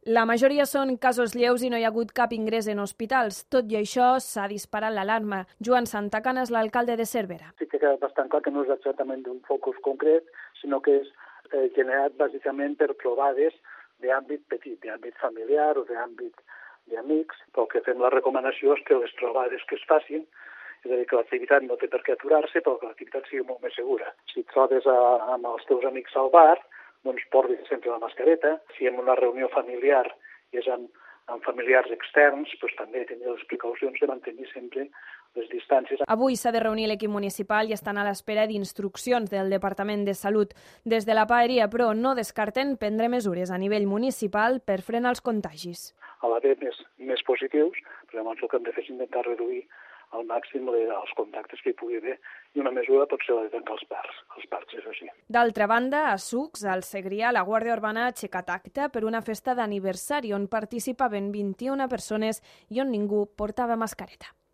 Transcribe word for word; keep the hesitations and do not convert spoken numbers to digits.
La majoria són casos lleus i no hi ha hagut cap ingrés en hospitals. Tot i això, s'ha disparat l'alarma. Joan Santacana és l'alcalde de Cervera. Sí que queda bastant clar que no és exactament d'un focus concret, sinó que és eh, generat bàsicament per trobades d'àmbit petit, d'àmbit familiar o d'àmbit d'amics. Però el que fem la recomanació és que les trobades que es facin, és a dir, que l'activitat no té per què aturar-se, però que l'activitat sigui molt més segura. Si et trobes a, amb els teus amics al bar, doncs portis sempre la mascareta. Si en una reunió familiar i és amb, amb familiars externs, doncs també tenir les precaucions de mantenir sempre les distàncies. Avui s'ha de reunir l'equip municipal i estan a l'espera d'instruccions del Departament de Salut. Des de la paeria, però, no descarten prendre mesures a nivell municipal per frenar els contagis. A l'haver més, més positius, però llavors el que hem de fer és intentar reduir al màxim els contactes que hi pugui haver, i una mesura pot ser la de tancar els parcs, els parcs és així. D'altra banda, a Sucs, al Segrià, la Guàrdia Urbana ha aixecat acte per una festa d'aniversari on participaven vint-i-una persones i on ningú portava mascareta.